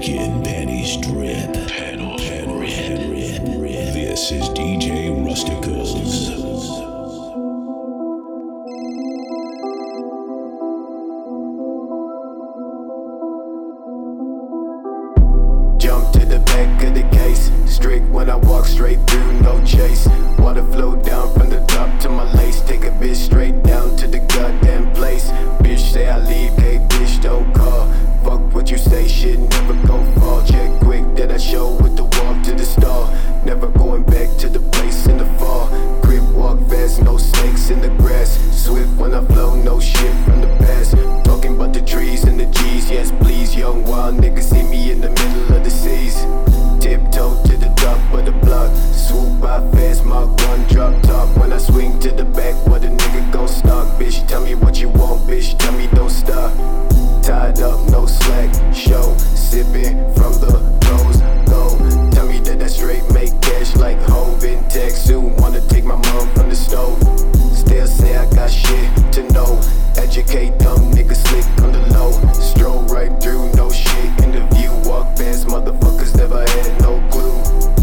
Making panties drip. Panels rip. This is DJ Rusticals. Jump to the back of the case. Strict when I walk straight through, no chase. Water flow down from the top to my lace. Take a bitch straight down to the goddamn place. Bitch say I leave, hey bitch don't call. Fuck what you say, shit never go fall. Check quick that I show with the walk to the stall. Never going back to the place in the fall. Grip walk fast, no snakes in the grass. Swift when I flow, no shit from the past. Talking about the trees and the G's, yes please. Young wild niggas see me in the middle of the seas. Tiptoe to the top of the block. Swoop by fast, Mark 1 drop top. When I swing to the back, what a nigga gon' stalk. Bitch, tell me what you want, bitch, tell me don't stop. Tied up, no slack, show. Sipping from the rose gold. Tell me that I straight make cash like Hov in tech. Soon wanna take my mom from the stove. Still say I got shit to know. Educate dumb niggas slick on the low. Stroll right through, no shit in the view. Walk past motherfuckers, never had no clue.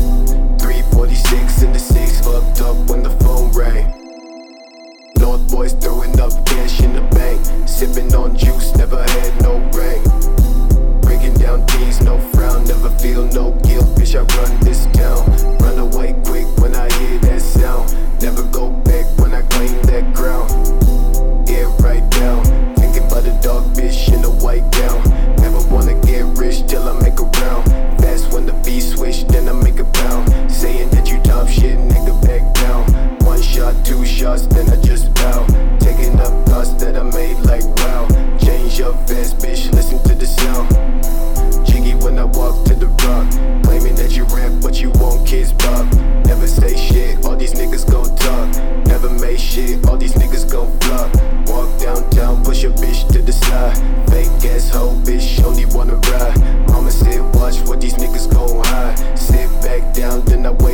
346 in the 6, fucked up when the phone rang. North boys throwing up cash in the bank. Sipping on juice, never had no rain. Breaking down teens, no frown, never feel no guilt. Bitch, I run this town. Run away quick when I hear that sound. Never go back when I claim that ground. Get right down. Thinking about a dog bitch in a white gown. Never wanna get rich till I make a round. Fast when the beat switch, then I make a pound. Saying that you top shit, nigga back down. One shot, two shots, then I just bow. Taking up thoughts that I made like wow. Change up fast, bitch, listen to the sound. Jiggy when I walk to the rock. Claiming that you rap, but you want kids pop. Never say shit, all these niggas gon' talk. Never make shit, all these niggas gon' flop. Walk downtown, push a bitch to the side. Fake ass hoe, bitch, only wanna ride. Mama said watch what these niggas gon' hide. Sit back down, then I wait.